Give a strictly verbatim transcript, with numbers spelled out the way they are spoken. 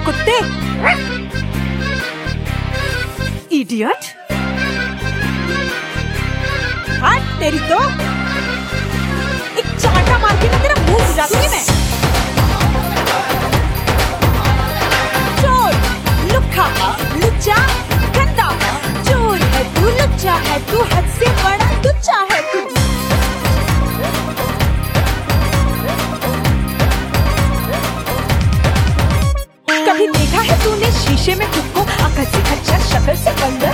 कुत्ते, इडियट। हट तेरी तो, एक चाटा मार के ना तेरा मुंह बुझा दूंगी मैं। चोर, लुक्खा, लुच्चा, गंदा, चोर है तू, लुच्चा है तू, हद से बड़ा लुच्चा है तू। कभी देखा है तूने शीशे में खुद को? अकल से खच्चर, शक्ल से बंदर,